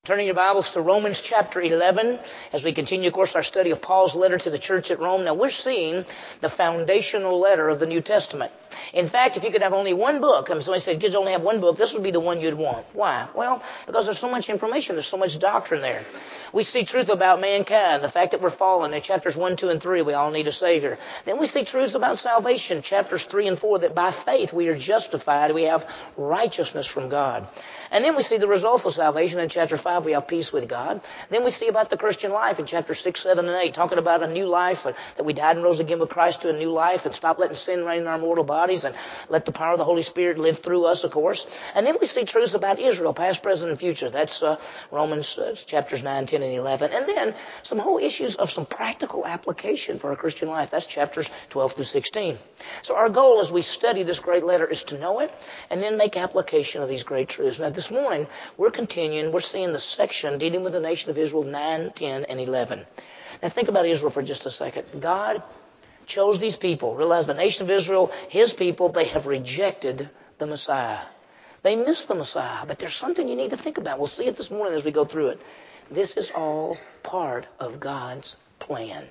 Turning your Bibles to Romans chapter 11 as we continue, of course, our study of Paul's letter to the church at Rome. Now, we're seeing the foundational letter of the New Testament. In fact, if you could have only one book, somebody said kids only have one book, this would be the one you'd want. Why? Well, because there's so much information, there's so much doctrine there. We see truth about mankind, the fact that we're fallen in chapters 1, 2, and 3, we all need a Savior. Then we see truths about salvation, chapters 3 and 4, that by faith we are justified, we have righteousness from God. And then we see the results of salvation in chapter 5, we have peace with God. Then we see about the Christian life in chapter 6, 7, and 8, talking about a new life, that we died and rose again with Christ to a new life, and stop letting sin reign in our mortal bodies, and let the power of the Holy Spirit live through us, of course. And then we see truths about Israel, past, present, and future. That's Romans chapters 9, 10, and 11. And then some whole issues of some practical application for our Christian life. That's chapters 12 through 16. So our goal as we study this great letter is to know it and then make application of these great truths. Now this morning, we're seeing the section dealing with the nation of Israel, 9, 10, and 11. Now think about Israel for just a second. God chose these people. Realize the nation of Israel, His people, they have rejected the Messiah. They missed the Messiah, but there's something you need to think about. We'll see it this morning as we go through it. This is all part of God's plan.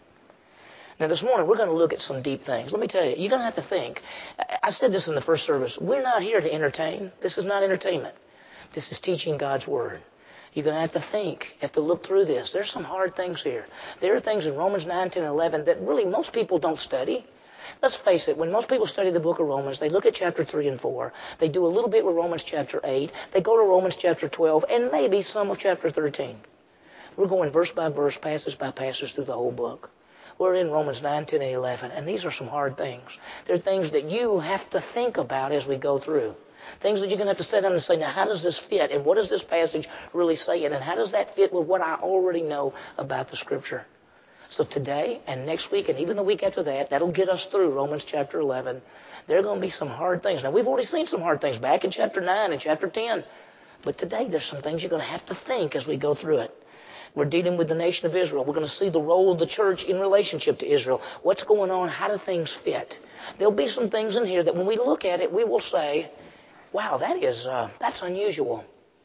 Now this morning we're going to look at some deep things. Let me tell you, you're going to have to think. I said this in the first service. We're not here to entertain. This is not entertainment. This is teaching God's Word. You're going to have to think, you have to look through this. There's some hard things here. There are things in Romans 9, 10, and 11 that really most people don't study. Let's face it, when most people study the book of Romans, they look at chapter 3 and 4. They do a little bit with Romans chapter 8. They go to Romans chapter 12 and maybe some of chapter 13. We're going verse by verse, passage by passage through the whole book. We're in Romans 9, 10, and 11, and these are some hard things. They're things that you have to think about as we go through. Things that you're going to have to sit down and say, now how does this fit? And what does this passage really say? And how does that fit with what I already know about the Scripture? So today and next week and even the week after that, that'll get us through Romans chapter 11. There are going to be some hard things. Now we've already seen some hard things back in chapter 9 and chapter 10. But today there's some things you're going to have to think as we go through it. We're dealing with the nation of Israel. We're going to see the role of the church in relationship to Israel. What's going on? How do things fit? There'll be some things in here that when we look at it, we will say, wow, that's unusual.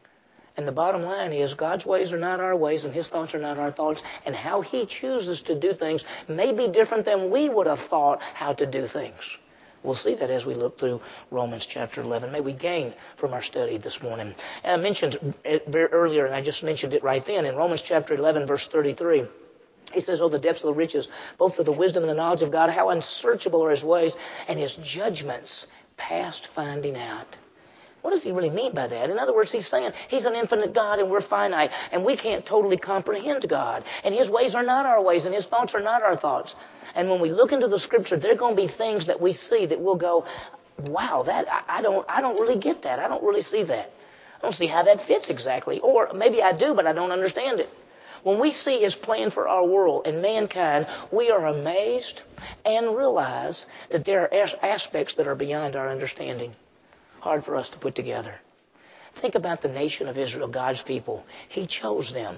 And the bottom line is God's ways are not our ways and His thoughts are not our thoughts. And how He chooses to do things may be different than we would have thought how to do things. We'll see that as we look through Romans chapter 11. May we gain from our study this morning. And I mentioned it very earlier, and I just mentioned it right then. In Romans chapter 11, verse 33, he says, oh, the depths of the riches, both of the wisdom and the knowledge of God, how unsearchable are His ways, and His judgments past finding out. What does he really mean by that? In other words, he's saying He's an infinite God and we're finite, and we can't totally comprehend God. And His ways are not our ways, and His thoughts are not our thoughts. And when we look into the Scripture, there are going to be things that we see that we'll go, wow, I don't really get that. I don't really see that. I don't see how that fits exactly. Or maybe I do, but I don't understand it. When we see His plan for our world and mankind, we are amazed and realize that there are aspects that are beyond our understanding. Hard for us to put together. Think about the nation of Israel, God's people. He chose them.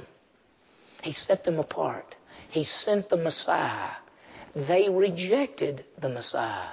He set them apart. He sent the Messiah. They rejected the Messiah.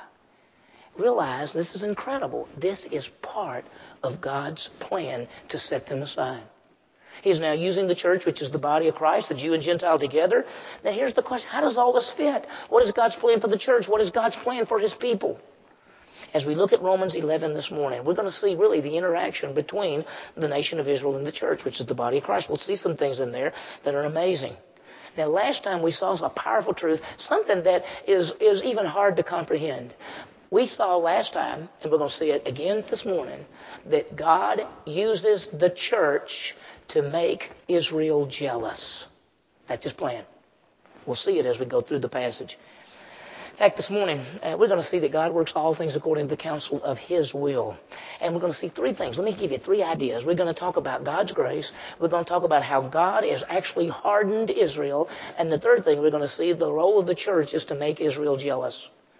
Realize this is incredible. This is part of God's plan to set them aside. He's now using the church, which is the body of Christ, the Jew and Gentile together. Now here's the question. How does all this fit? What is God's plan for the church? What is God's plan for His people? As we look at Romans 11 this morning, we're going to see really the interaction between the nation of Israel and the church, which is the body of Christ. We'll see some things in there that are amazing. Now, last time we saw a powerful truth, something that is even hard to comprehend. We saw last time, and we're going to see it again this morning, that God uses the church to make Israel jealous. That's His plan. We'll see it as we go through the passage. In fact, this morning, we're going to see that God works all things according to the counsel of His will. And we're going to see three things. Let me give you three ideas. We're going to talk about God's grace. We're going to talk about how God has actually hardened Israel. And the third thing we're going to see, the role of the church is to make Israel jealous.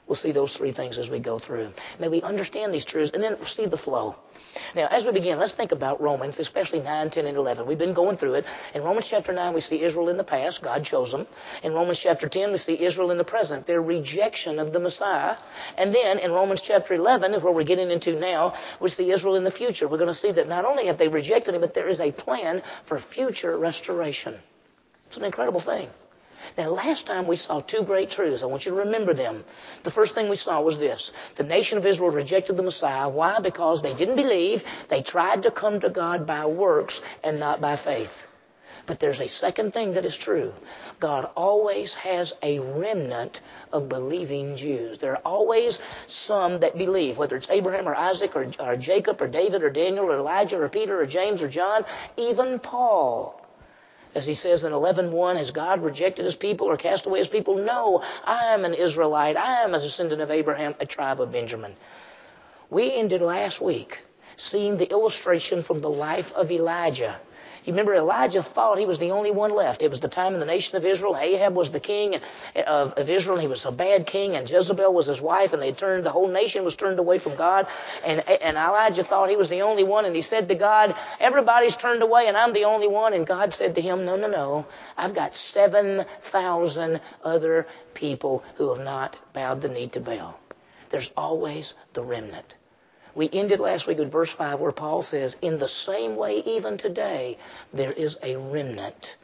We'll see those three things as we go through. May we understand these truths and then see the flow. Now, as we begin, let's think about Romans, especially 9, 10, and 11. We've been going through it. In Romans chapter 9, we see Israel in the past. God chose them. In Romans chapter 10, we see Israel in the present, their rejection of the Messiah. And then in Romans chapter 11, is where we're getting into now, we see Israel in the future. We're going to see that not only have they rejected him, but there is a plan for future restoration. It's an incredible thing. Now, last time we saw two great truths. I want you to remember them. The first thing we saw was this. The nation of Israel rejected the Messiah. Why? Because they didn't believe. They tried to come to God by works and not by faith. But there's a second thing that is true. God always has a remnant of believing Jews. There are always some that believe, whether it's Abraham or Isaac or Jacob or David or Daniel or Elijah or Peter or James or John, even Paul. As he says in 11:1, has God rejected his people or cast away his people? No, I am an Israelite. I am a descendant of Abraham, a tribe of Benjamin. We ended last week seeing the illustration from the life of Elijah. You remember Elijah thought he was the only one left. It was the time in the nation of Israel. Ahab was the king of Israel. He was a bad king, and Jezebel was his wife, and the whole nation was turned away from God. And Elijah thought he was the only one, and he said to God, everybody's turned away, and I'm the only one. And God said to him, no. I've got 7,000 other people who have not bowed the knee to Baal. There's always the remnant. We ended last week with verse 5 where Paul says, in the same way even today, there is a remnant.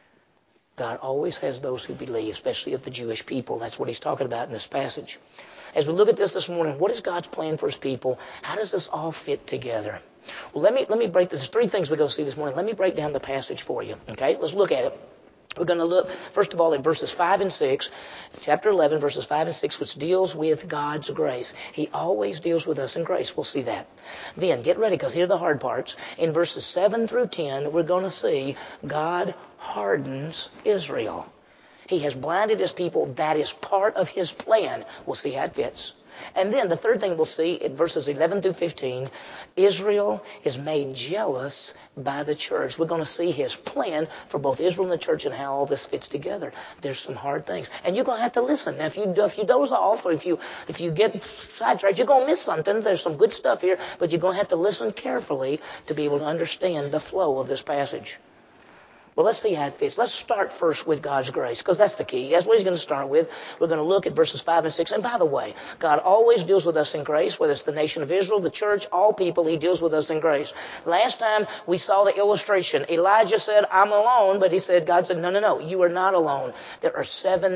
God always has those who believe, especially of the Jewish people. That's what he's talking about in this passage. As we look at this morning, what is God's plan for his people? How does this all fit together? Well, let me break this. There's three things we're going to see this morning. Let me break down the passage for you. Okay, let's look at it. We're going to look, first of all, in verses 5 and 6, chapter 11, verses 5 and 6, which deals with God's grace. He always deals with us in grace. We'll see that. Then, get ready, because here are the hard parts. In verses 7 through 10, we're going to see God hardens Israel. He has blinded his people. That is part of his plan. We'll see how it fits. And then the third thing we'll see in verses 11 through 15, Israel is made jealous by the church. We're going to see his plan for both Israel and the church and how all this fits together. There's some hard things. And you're going to have to listen. Now, if you doze off or if you get sidetracked, you're going to miss something. There's some good stuff here, but you're going to have to listen carefully to be able to understand the flow of this passage. Well, let's see how it fits. Let's start first with God's grace, because that's the key. That's what he's going to start with. We're going to look at verses 5 and 6. And by the way, God always deals with us in grace, whether it's the nation of Israel, the church, all people, he deals with us in grace. Last time we saw the illustration. Elijah said, I'm alone, but God said, no, you are not alone. There are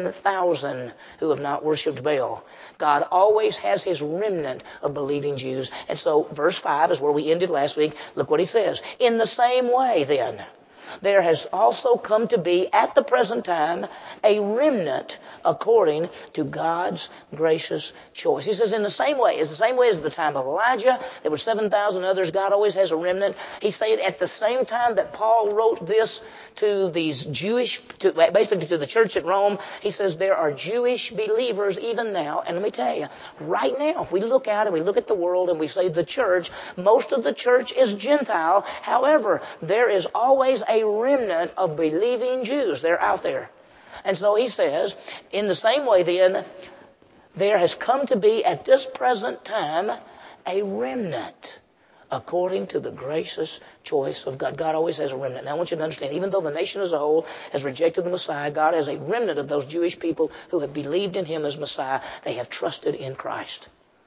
7,000 who have not worshipped Baal. God always has his remnant of believing Jews. And so verse 5 is where we ended last week. Look what he says. In the same way, then, there has also come to be at the present time a remnant according to God's gracious choice. He says in the same way. It's the same way as the time of Elijah. There were 7,000 others. God always has a remnant. He's saying at the same time that Paul wrote this to these basically to the church at Rome, he says there are Jewish believers even now. And let me tell you, right now, if we look out and we look at the world and we say the church, most of the church is Gentile. However, there is always a remnant of believing Jews. They're out there. And so he says, in the same way then, there has come to be at this present time a remnant according to the gracious choice of God. God always has a remnant. Now I want you to understand, even though the nation as a whole has rejected the Messiah, God has a remnant of those Jewish people who have believed in him as Messiah. They have trusted in Christ.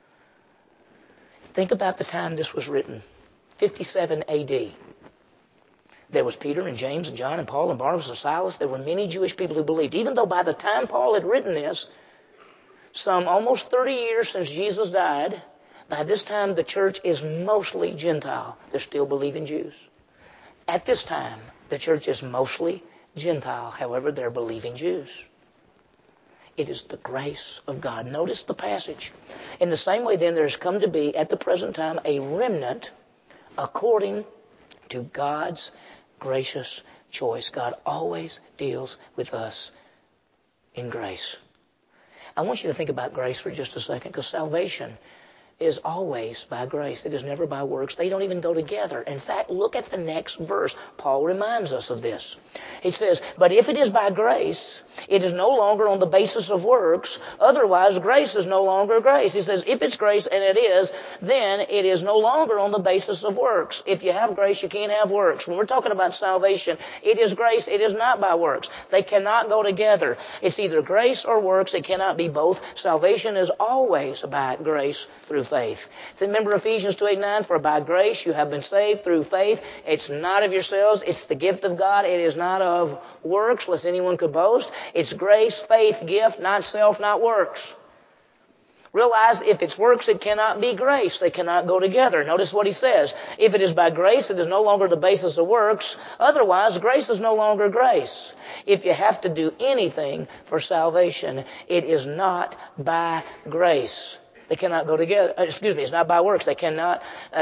Think about the time this was written, 57 AD. There was Peter and James and John and Paul and Barnabas and Silas. There were many Jewish people who believed. Even though by the time Paul had written this, some almost 30 years since Jesus died, by this time the church is mostly Gentile. They're still believing Jews. At this time, the church is mostly Gentile. However, they're believing Jews. It is the grace of God. Notice the passage. In the same way, then, there has come to be at the present time a remnant according to God's gracious choice. God always deals with us in grace. I want you to think about grace for just a second, because salvation is always by grace. It is never by works. They don't even go together. In fact, look at the next verse. Paul reminds us of this. He says, but if it is by grace, it is no longer on the basis of works. Otherwise, grace is no longer grace. He says, if it's grace, and it is, then it is no longer on the basis of works. If you have grace, you can't have works. When we're talking about salvation, it is grace. It is not by works. They cannot go together. It's either grace or works. It cannot be both. Salvation is always by grace through faith. Remember Ephesians 2:8-9, for by grace you have been saved through faith. It's not of yourselves. It's the gift of God. It is not of works, lest anyone could boast. It's grace, faith, gift, not self, not works. Realize if it's works, it cannot be grace. They cannot go together. Notice what he says. If it is by grace, it is no longer the basis of works. Otherwise, grace is no longer grace. If you have to do anything for salvation, it is not by grace. They cannot go together. It's not by works. They cannot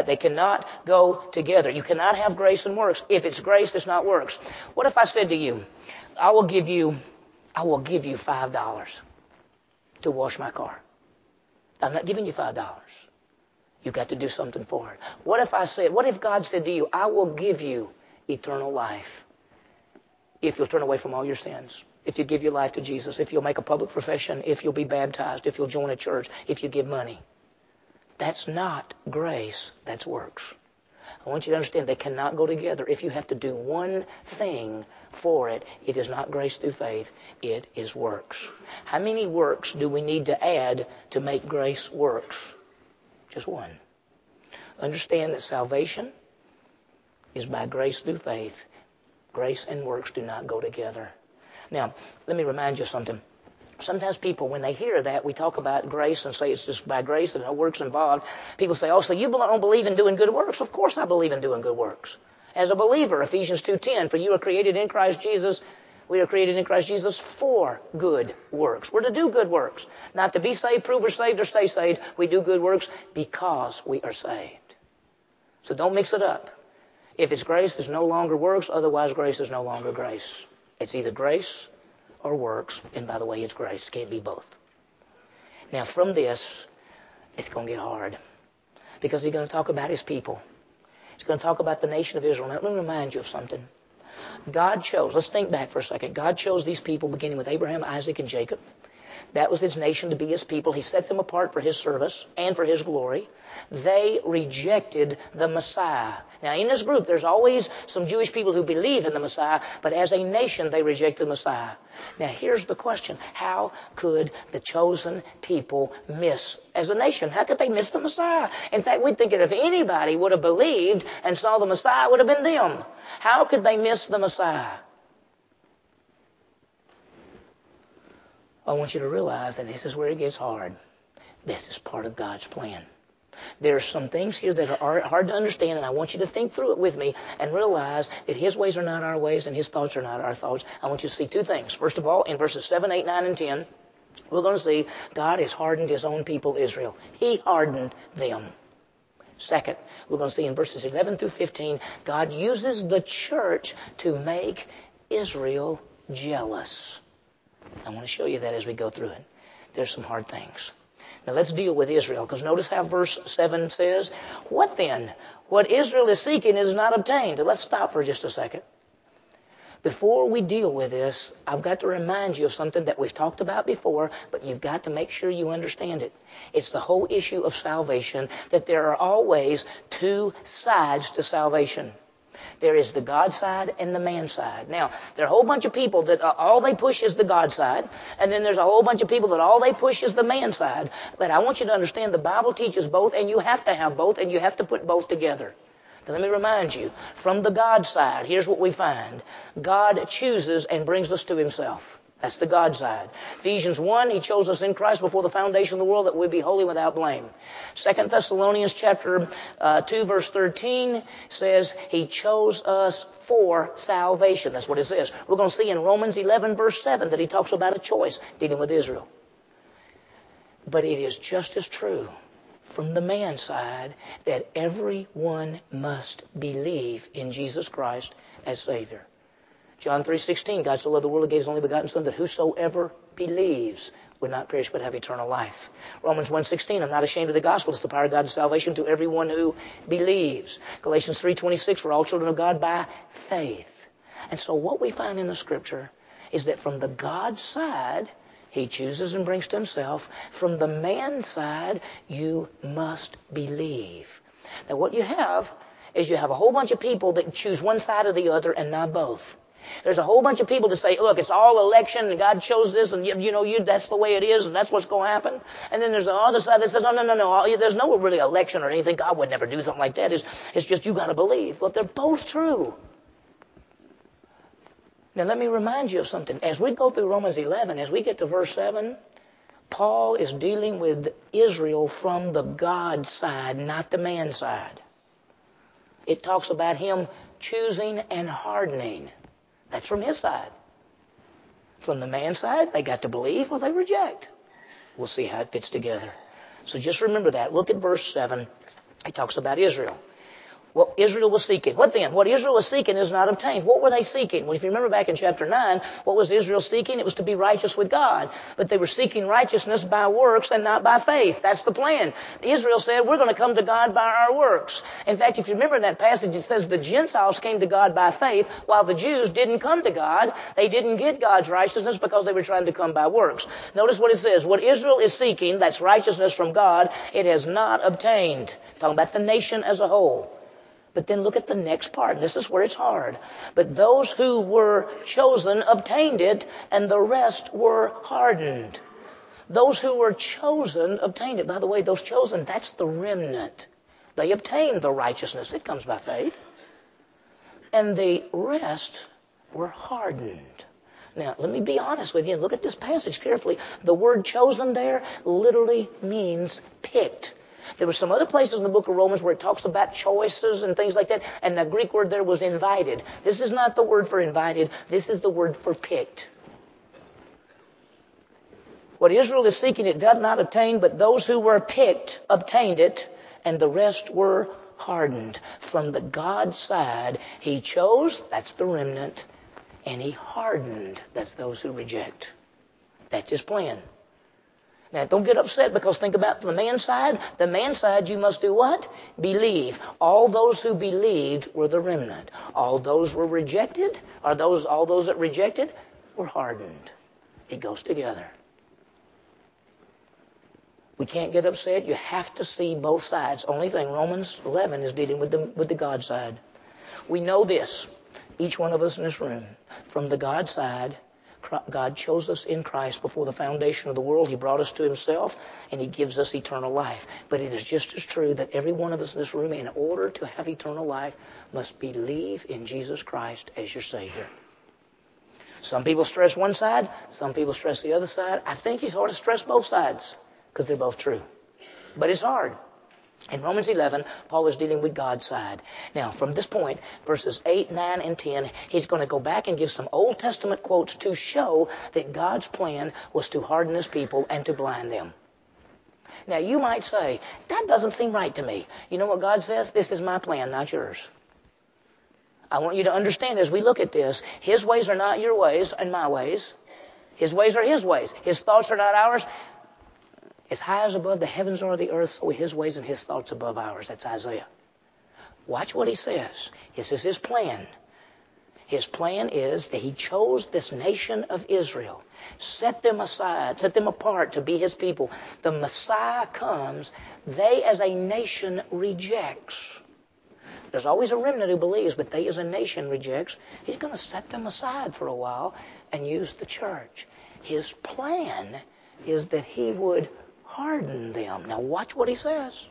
go together. You cannot have grace and works. If it's grace, it's not works. What if I said to you, I will give you $5 to wash my car. I'm not giving you $5. You've got to do something for it. What if God said to you, I will give you eternal life if you'll turn away from all your sins, if you give your life to Jesus, if you'll make a public profession, if you'll be baptized, if you'll join a church, if you give money? That's not grace, that's works. I want you to understand they cannot go together. If you have to do one thing for it, it is not grace through faith, it is works. How many works do we need to add to make grace works? Just one. Understand that salvation is by grace through faith. Grace and works do not go together. Now, let me remind you of something. Sometimes people, when they hear that, we talk about grace and say it's just by grace and no works involved. People say, oh, so you don't believe in doing good works? Of course I believe in doing good works. As a believer, Ephesians 2:10, for you are created in Christ Jesus. We are created in Christ Jesus for good works. We're to do good works. Not to be saved, prove we're saved, or stay saved. We do good works because we are saved. So don't mix it up. If it's grace, there's no longer works. Otherwise, grace is no longer grace. It's either grace or works. And by the way, it's grace. It can't be both. Now, from this, it's going to get hard. Because he's going to talk about his people. He's going to talk about the nation of Israel. Now, let me remind you of something. God chose, let's think back for a second. God chose these people beginning with Abraham, Isaac, and Jacob. That was his nation to be his people. He set them apart for his service and for his glory. They rejected the Messiah. Now, in this group, there's always some Jewish people who believe in the Messiah, but as a nation, they rejected the Messiah. Now, here's the question. How could the chosen people miss, as a nation, how could they miss the Messiah? In fact, we think that if anybody would have believed and saw the Messiah, it would have been them. How could they miss the Messiah? I want you to realize that this is where it gets hard. This is part of God's plan. There are some things here that are hard to understand, and I want you to think through it with me and realize that His ways are not our ways and His thoughts are not our thoughts. I want you to see two things. First of all, in verses 7, 8, 9, and 10, we're going to see God has hardened His own people, Israel. He hardened them. Second, we're going to see in verses 11 through 15, God uses the church to make Israel jealous. I want to show you that as we go through it. There's some hard things. Now let's deal with Israel, because notice how verse 7 says, what then? What Israel is seeking is not obtained. Let's stop for just a second. Before we deal with this, I've got to remind you of something that we've talked about before, but you've got to make sure you understand it. It's the whole issue of salvation, that there are always two sides to salvation. There is the God side and the man side. Now, there are a whole bunch of people that all they push is the God side, and then there's a whole bunch of people that all they push is the man side. But I want you to understand the Bible teaches both, and you have to have both, and you have to put both together. Now, let me remind you, from the God side, here's what we find. God chooses and brings us to Himself. That's the God side. Ephesians 1, He chose us in Christ before the foundation of the world that we'd be holy without blame. 2 Thessalonians chapter 2, verse 13 says He chose us for salvation. That's what it says. We're going to see in Romans 11, verse 7 that He talks about a choice dealing with Israel. But it is just as true from the man side that everyone must believe in Jesus Christ as Savior. John 3:16, God so loved the world, He gave His only begotten Son, that whosoever believes would not perish but have eternal life. Romans 1:16, I'm not ashamed of the gospel. It's the power of God to salvation to everyone who believes. Galatians 3:26, we're all children of God by faith. And so what we find in the Scripture is that from the God side, He chooses and brings to Himself. From the man side, you must believe. Now what you have is you have a whole bunch of people that choose one side or the other and not both. There's a whole bunch of people that say, look, it's all election and God chose this and that's the way it is and that's what's going to happen. And then there's the other side that says, no, there's no really election or anything. God would never do something like that. It's just you got to believe. Well, they're both true. Now, let me remind you of something. As we go through Romans 11, as we get to verse 7, Paul is dealing with Israel from the God side, not the man side. It talks about him choosing and hardening. That's from his side. From the man side, they got to believe or they reject. We'll see how it fits together. So just remember that. Look at verse 7. It talks about Israel. What Israel was seeking. What then? What Israel was seeking is not obtained. What were they seeking? Well, if you remember back in chapter 9, what was Israel seeking? It was to be righteous with God. But they were seeking righteousness by works and not by faith. That's the plan. Israel said, we're going to come to God by our works. In fact, if you remember in that passage, it says the Gentiles came to God by faith, while the Jews didn't come to God. They didn't get God's righteousness because they were trying to come by works. Notice what it says. What Israel is seeking, that's righteousness from God, it has not obtained. Talking about the nation as a whole. But then look at the next part. This is where it's hard. But those who were chosen obtained it, and the rest were hardened. Those who were chosen obtained it. By the way, those chosen, that's the remnant. They obtained the righteousness. It comes by faith. And the rest were hardened. Now, let me be honest with you. Look at this passage carefully. The word chosen there literally means picked. There were some other places in the book of Romans where it talks about choices and things like that, and the Greek word there was invited. This is not the word for invited. This is the word for picked. What Israel is seeking, it does not obtain, but those who were picked obtained it, and the rest were hardened. From the God side, He chose, that's the remnant, and He hardened, that's those who reject. That's His plan. Now, don't get upset because think about the man side. The man side, you must do what? Believe. All those who believed were the remnant. All those were rejected, or all those that rejected were hardened. It goes together. We can't get upset. You have to see both sides. Only thing, Romans 11 is dealing with the God side. We know this, each one of us in this room, from the God side, God chose us in Christ before the foundation of the world. He brought us to Himself, and He gives us eternal life. But it is just as true that every one of us in this room, in order to have eternal life, must believe in Jesus Christ as your Savior. Some people stress one side, some people stress the other side. I think it's hard to stress both sides because they're both true. But it's hard. In Romans 11, Paul is dealing with God's side. Now, from this point, verses 8, 9, and 10, he's going to go back and give some Old Testament quotes to show that God's plan was to harden His people and to blind them. Now, you might say, that doesn't seem right to me. You know what God says? This is my plan, not yours. I want you to understand as we look at this, His ways are not your ways and my ways. His ways are His ways. His thoughts are not ours. As high as above the heavens are the earth, so are His ways and His thoughts above ours. That's Isaiah. Watch what he says. This is His plan. His plan is that He chose this nation of Israel, set them aside, set them apart to be His people. The Messiah comes. They as a nation rejects. There's always a remnant who believes, but they as a nation rejects. He's going to set them aside for a while and use the church. His plan is that He would harden them. Now watch what he says.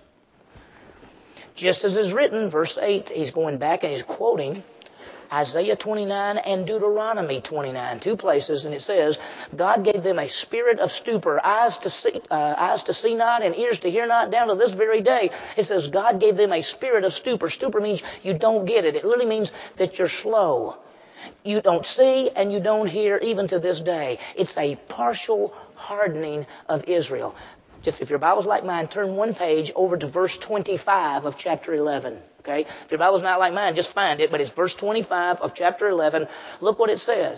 Just as is written, verse 8, he's going back and he's quoting Isaiah 29 and Deuteronomy 29, two places, and it says, God gave them a spirit of stupor, eyes to see not and ears to hear not, down to this very day. It says God gave them a spirit of stupor. Stupor means you don't get it. It literally means that you're slow. You don't see and you don't hear even to this day. It's a partial hardening of Israel. Just if your Bible's like mine, turn one page over to verse 25 of chapter 11. Okay? If your Bible's not like mine, just find it. But it's verse 25 of chapter 11. Look what it says.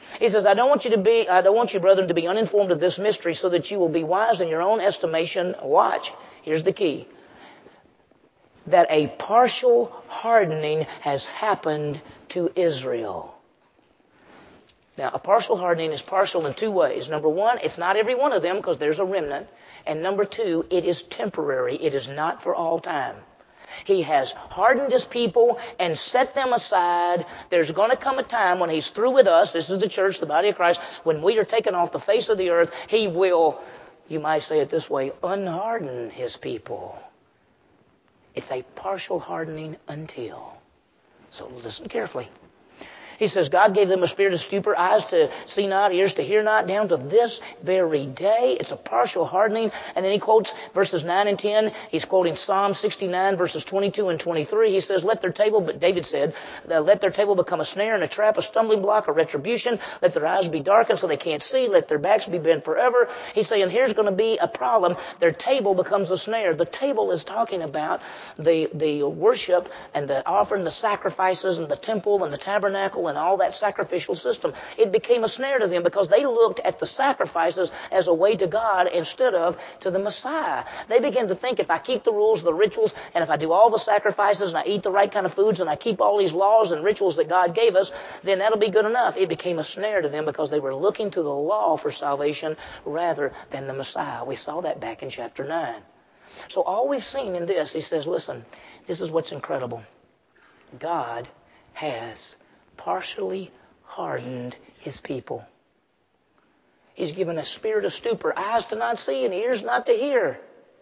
He says, I don't want you, brethren, to be uninformed of this mystery so that you will be wise in your own estimation. Watch. Here's the key. That a partial hardening has happened to Israel. Now, a partial hardening is partial in two ways. Number one, it's not every one of them because there's a remnant. And number two, it is temporary. It is not for all time. He has hardened his people and set them aside. There's going to come a time when he's through with us. This is the church, the body of Christ. When we are taken off the face of the earth, he will, you might say it this way, unharden his people. It's a partial hardening until. So listen carefully. He says, God gave them a spirit of stupor, eyes to see not, ears to hear not, down to this very day. It's a partial hardening. And then he quotes verses 9 and 10. He's quoting Psalm 69, verses 22 and 23. He says, but David said, let their table become a snare and a trap, a stumbling block, a retribution. Let their eyes be darkened so they can't see. Let their backs be bent forever. He's saying, here's going to be a problem. Their table becomes a snare. The table is talking about the worship and the offering, the sacrifices and the temple and the tabernacle and all that sacrificial system. It became a snare to them because they looked at the sacrifices as a way to God instead of to the Messiah. They began to think, if I keep the rules, the rituals, and if I do all the sacrifices and I eat the right kind of foods and I keep all these laws and rituals that God gave us, then that'll be good enough. It became a snare to them because they were looking to the law for salvation rather than the Messiah. We saw that back in chapter 9. So all we've seen in this, he says, listen, this is what's incredible. God has partially hardened his people. He's given a spirit of stupor, eyes to not see and ears not to hear.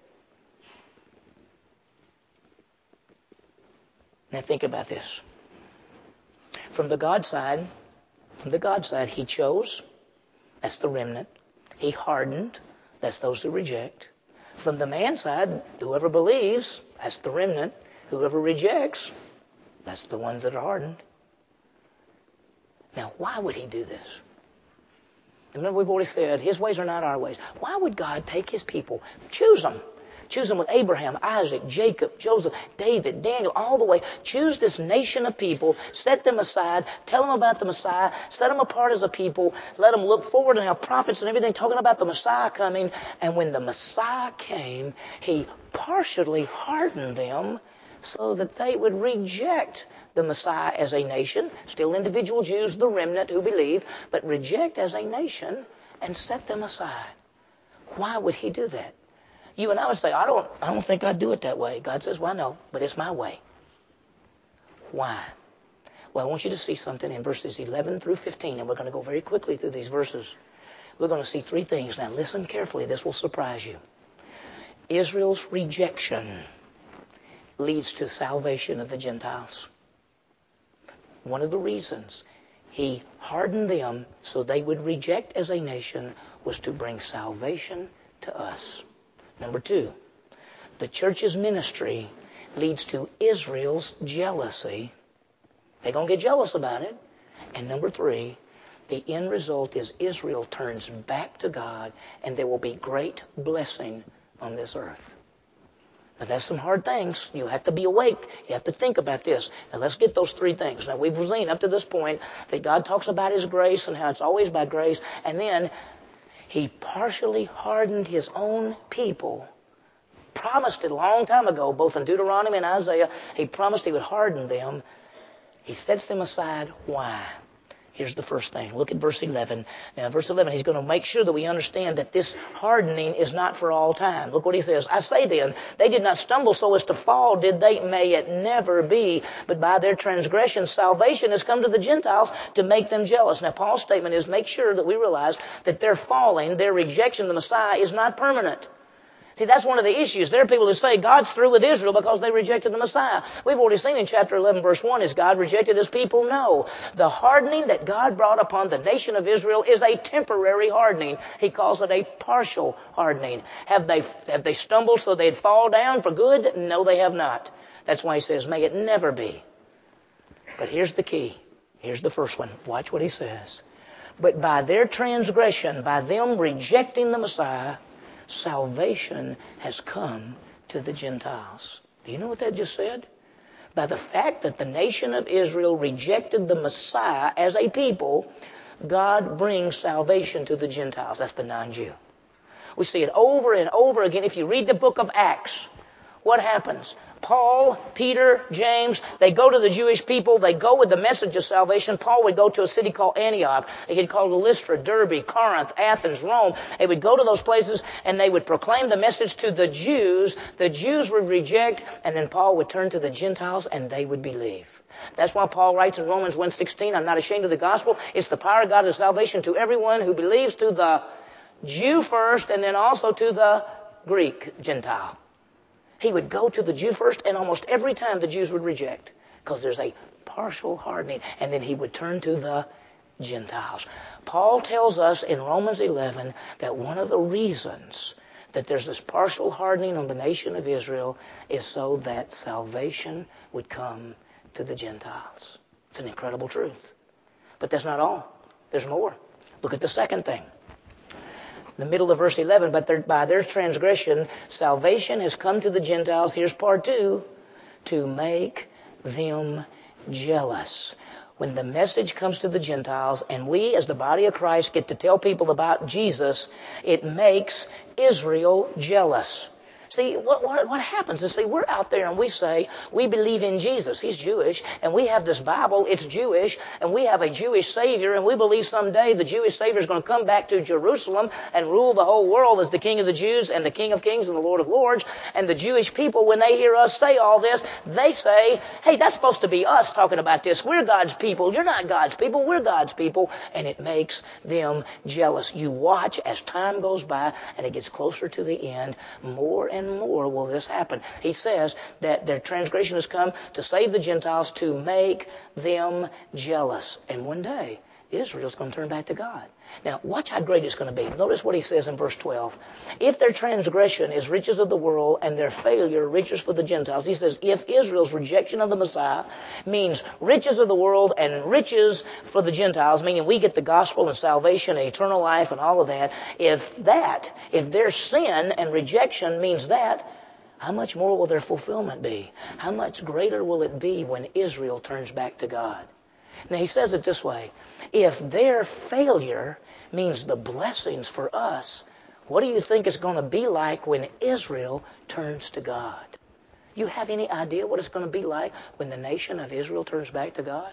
Now think about this. From the God side, he chose. That's the remnant. He hardened. That's those who reject. From the man side, whoever believes, that's the remnant. Whoever rejects, that's the ones that are hardened. Now, why would he do this? Remember, we've already said, his ways are not our ways. Why would God take his people, choose them with Abraham, Isaac, Jacob, Joseph, David, Daniel, all the way. Choose this nation of people, set them aside, tell them about the Messiah, set them apart as a people, let them look forward and have prophets and everything talking about the Messiah coming. And when the Messiah came, he partially hardened them so that they would reject the Messiah as a nation, still individual Jews, the remnant who believe, but reject as a nation and set them aside. Why would he do that? You and I would say, I don't think I'd do it that way. God says, well, no, but it's my way. Why? Well, I want you to see something in verses 11 through 15, and we're going to go very quickly through these verses. We're going to see three things. Now, listen carefully. This will surprise you. Israel's rejection leads to salvation of the Gentiles. One of the reasons he hardened them so they would reject as a nation was to bring salvation to us. Number two, the church's ministry leads to Israel's jealousy. They're going to get jealous about it. And number three, the end result is Israel turns back to God and there will be great blessing on this earth. Now, that's some hard things. You have to be awake. You have to think about this. Now, let's get those three things. Now, we've seen up to this point that God talks about his grace and how it's always by grace. And then he partially hardened his own people. Promised it a long time ago, both in Deuteronomy and Isaiah. He promised he would harden them. He sets them aside. Why? Here's the first thing. Look at verse 11. Now, verse 11, he's going to make sure that we understand that this hardening is not for all time. Look what he says. I say then, they did not stumble so as to fall, did they? May it never be. But by their transgression, salvation has come to the Gentiles to make them jealous. Now, Paul's statement is make sure that we realize that their falling, their rejection of the Messiah is not permanent. See, that's one of the issues. There are people who say God's through with Israel because they rejected the Messiah. We've already seen in chapter 11, verse 1, is God rejected his people? No. The hardening that God brought upon the nation of Israel is a temporary hardening. He calls it a partial hardening. Have they stumbled so they'd fall down for good? No, they have not. That's why he says, may it never be. But here's the key. Here's the first one. Watch what he says. But by their transgression, by them rejecting the Messiah, salvation has come to the Gentiles. Do you know what that just said? By the fact that the nation of Israel rejected the Messiah as a people, God brings salvation to the Gentiles. That's the non-Jew. We see it over and over again. If you read the book of Acts, what happens? Paul, Peter, James, they go to the Jewish people. They go with the message of salvation. Paul would go to a city called Antioch. They could call it Lystra, Derbe, Corinth, Athens, Rome. They would go to those places and they would proclaim the message to the Jews. The Jews would reject, and then Paul would turn to the Gentiles and they would believe. That's why Paul writes in Romans 1:16, I'm not ashamed of the gospel. It's the power of God of salvation to everyone who believes, to the Jew first and then also to the Greek Gentile. He would go to the Jew first, and almost every time the Jews would reject, because there's a partial hardening, and then he would turn to the Gentiles. Paul tells us in Romans 11 that one of the reasons that there's this partial hardening on the nation of Israel is so that salvation would come to the Gentiles. It's an incredible truth. But that's not all. There's more. Look at the second thing. The middle of verse 11, but by their transgression, salvation has come to the Gentiles. Here's part 2, to make them jealous. When the message comes to the Gentiles and we as the body of Christ get to tell people about Jesus, it makes Israel jealous. See, what happens is, we're out there and we say, we believe in Jesus. He's Jewish. And we have this Bible. It's Jewish. And we have a Jewish Savior. And we believe someday the Jewish Savior is going to come back to Jerusalem and rule the whole world as the King of the Jews and the King of Kings and the Lord of Lords. And the Jewish people, when they hear us say all this, they say, hey, that's supposed to be us talking about this. We're God's people. You're not God's people. We're God's people. And it makes them jealous. You watch as time goes by and it gets closer to the end, more and more will this happen. He says that their transgression has come to save the Gentiles, to make them jealous. And one day, Israel's going to turn back to God. Now, watch how great it's going to be. Notice what he says in verse 12. If their transgression is riches of the world and their failure riches for the Gentiles, he says, if Israel's rejection of the Messiah means riches of the world and riches for the Gentiles, meaning we get the gospel and salvation and eternal life and all of that, if their sin and rejection means that, how much more will their fulfillment be? How much greater will it be when Israel turns back to God? Now, he says it this way. If their failure means the blessings for us, what do you think it's going to be like when Israel turns to God? You have any idea what it's going to be like when the nation of Israel turns back to God?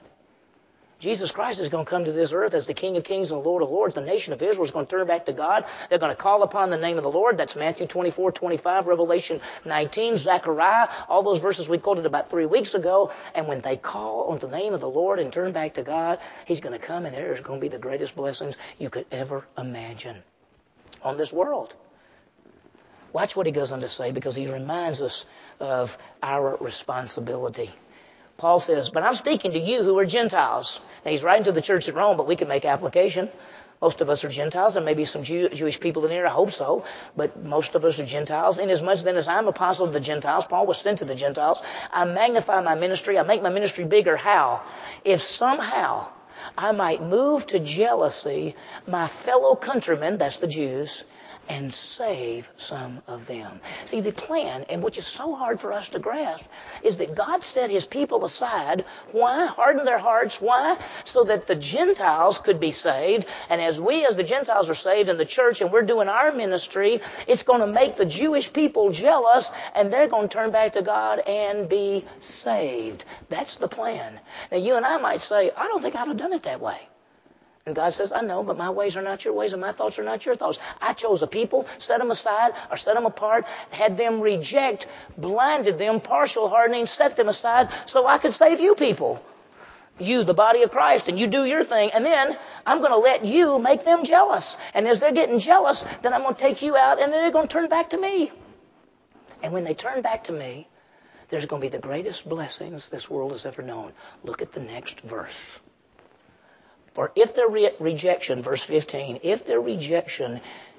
Jesus Christ is going to come to this earth as the King of Kings and the Lord of Lords. The nation of Israel is going to turn back to God. They're going to call upon the name of the Lord. That's Matthew 24:25, Revelation 19, Zechariah, all those verses we quoted about 3 weeks ago. And when they call on the name of the Lord and turn back to God, He's going to come and there's going to be the greatest blessings you could ever imagine on this world. Watch what he goes on to say, because he reminds us of our responsibility. Paul says, but I'm speaking to you who are Gentiles. Now, he's writing to the church at Rome, but we can make application. Most of us are Gentiles. There may be some Jewish people in here. I hope so. But most of us are Gentiles. Inasmuch then as I'm apostle of the Gentiles, Paul was sent to the Gentiles, I magnify my ministry. I make my ministry bigger. How? If somehow I might move to jealousy my fellow countrymen, that's the Jews, and save some of them. See, the plan, and which is so hard for us to grasp, is that God set His people aside. Why? Harden their hearts. Why? So that the Gentiles could be saved. And as the Gentiles are saved in the church and we're doing our ministry, it's going to make the Jewish people jealous and they're going to turn back to God and be saved. That's the plan. Now, you and I might say, I don't think I'd have done it that way. And God says, I know, but my ways are not your ways and my thoughts are not your thoughts. I chose a people, set them aside or set them apart, had them reject, blinded them, partial hardening, set them aside so I could save you people. You, the body of Christ, and you do your thing. And then I'm going to let you make them jealous. And as they're getting jealous, then I'm going to take you out and then they're going to turn back to me. And when they turn back to me, there's going to be the greatest blessings this world has ever known. Look at the next verse. For if their rejection, verse 15, if their rejection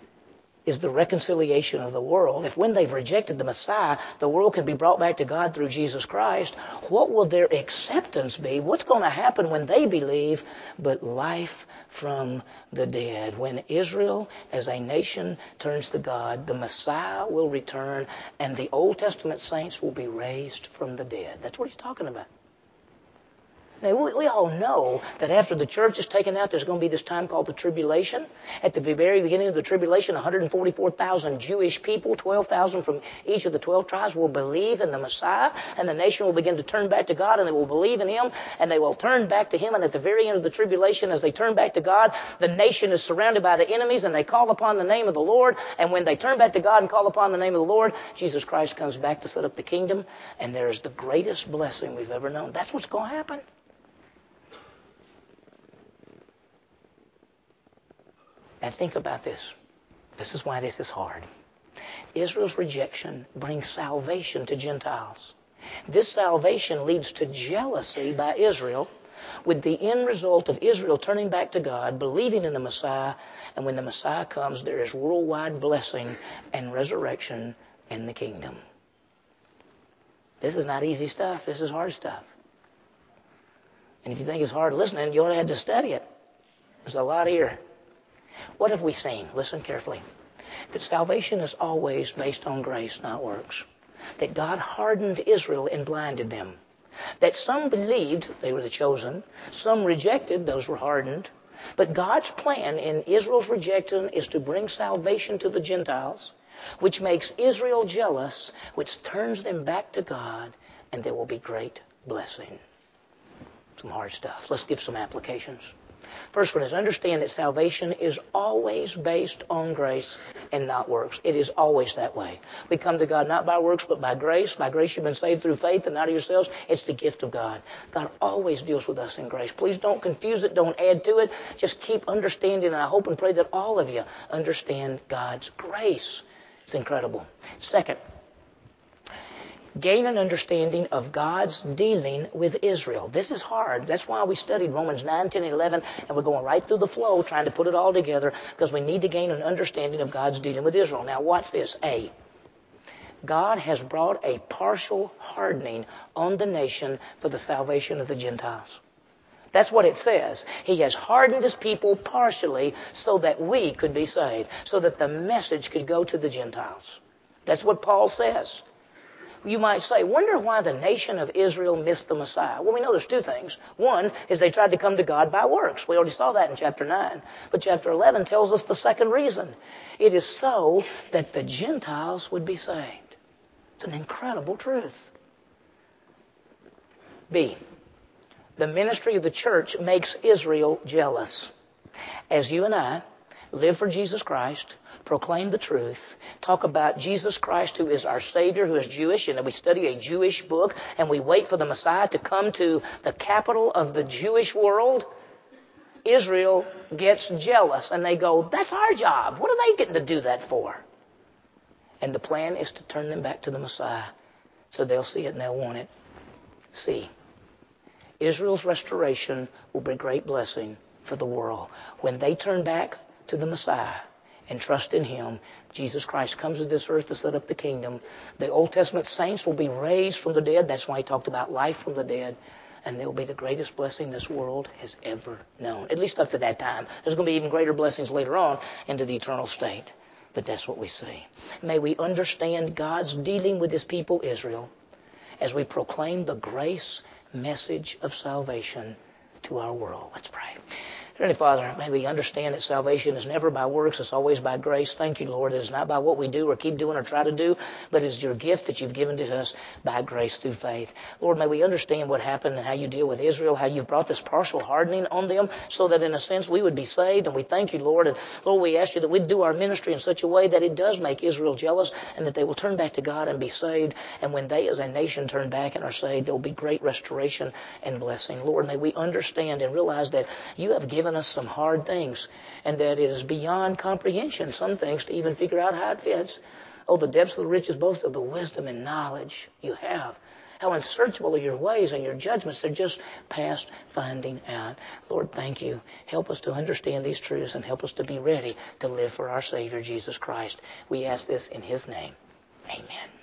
is the reconciliation of the world, if when they've rejected the Messiah, the world can be brought back to God through Jesus Christ, what will their acceptance be? What's going to happen when they believe? But life from the dead. When Israel as a nation turns to God, the Messiah will return and the Old Testament saints will be raised from the dead. That's what he's talking about. Now, we all know that after the church is taken out, there's going to be this time called the tribulation. At the very beginning of the tribulation, 144,000 Jewish people, 12,000 from each of the 12 tribes will believe in the Messiah, and the nation will begin to turn back to God, and they will believe in Him, and they will turn back to Him. And at the very end of the tribulation, as they turn back to God, the nation is surrounded by the enemies, and they call upon the name of the Lord. And when they turn back to God and call upon the name of the Lord, Jesus Christ comes back to set up the kingdom, and there is the greatest blessing we've ever known. That's what's going to happen. And think about this. This is why this is hard. Israel's rejection brings salvation to Gentiles. This salvation leads to jealousy by Israel, with the end result of Israel turning back to God, believing in the Messiah, and when the Messiah comes, there is worldwide blessing and resurrection in the kingdom. This is not easy stuff. This is hard stuff. And if you think it's hard listening, you ought to have to study it. There's a lot here. What have we seen? Listen carefully. That salvation is always based on grace, not works. That God hardened Israel and blinded them. That some believed, they were the chosen. Some rejected, those were hardened. But God's plan in Israel's rejection is to bring salvation to the Gentiles, which makes Israel jealous, which turns them back to God, and there will be great blessing. Some hard stuff. Let's give some applications. First one is understand that salvation is always based on grace and not works. It is always that way. We come to God not by works, but by grace. By grace you've been saved through faith and not of yourselves. It's the gift of God. God always deals with us in grace. Please don't confuse it. Don't add to it. Just keep understanding, and I hope and pray that all of you understand God's grace. It's incredible. Second, gain an understanding of God's dealing with Israel. This is hard. That's why we studied Romans 9, 10, and 11, and we're going right through the flow trying to put it all together because we need to gain an understanding of God's dealing with Israel. Now watch this. A, God has brought a partial hardening on the nation for the salvation of the Gentiles. That's what it says. He has hardened His people partially so that we could be saved, so that the message could go to the Gentiles. That's what Paul says. You might say, wonder why the nation of Israel missed the Messiah. Well, we know there's two things. One is they tried to come to God by works. We already saw that in chapter 9. But chapter 11 tells us the second reason. It is so that the Gentiles would be saved. It's an incredible truth. B, the ministry of the church makes Israel jealous. As you and I live for Jesus Christ, proclaim the truth, talk about Jesus Christ who is our Savior, who is Jewish, and we study a Jewish book, and we wait for the Messiah to come to the capital of the Jewish world, Israel gets jealous, and they go, that's our job. What are they getting to do that for? And the plan is to turn them back to the Messiah, so they'll see it and they'll want it. C, Israel's restoration will bring great blessing for the world. When they turn back to the Messiah and trust in Him, Jesus Christ comes to this earth to set up the kingdom. The Old Testament saints will be raised from the dead. That's why He talked about life from the dead. And there will be the greatest blessing this world has ever known, at least up to that time. There's going to be even greater blessings later on into the eternal state. But that's what we see. May we understand God's dealing with His people Israel as we proclaim the grace message of salvation to our world. Let's pray. Heavenly Father, may we understand that salvation is never by works, it's always by grace. Thank you, Lord, that it's not by what we do or keep doing or try to do, but it's your gift that you've given to us by grace through faith. Lord, may we understand what happened and how you deal with Israel, how you've brought this partial hardening on them so that in a sense we would be saved. And we thank you, Lord. And Lord, we ask you that we'd do our ministry in such a way that it does make Israel jealous and that they will turn back to God and be saved. And when they as a nation turn back and are saved, there will be great restoration and blessing. Lord, may we understand and realize that you have given us some hard things and that it is beyond comprehension, some things, to even figure out how it fits. Oh, the depths of the riches, both of the wisdom and knowledge you have. How unsearchable are your ways and your judgments. They're just past finding out. Lord, thank you. Help us to understand these truths and help us to be ready to live for our Savior, Jesus Christ. We ask this in His name. Amen.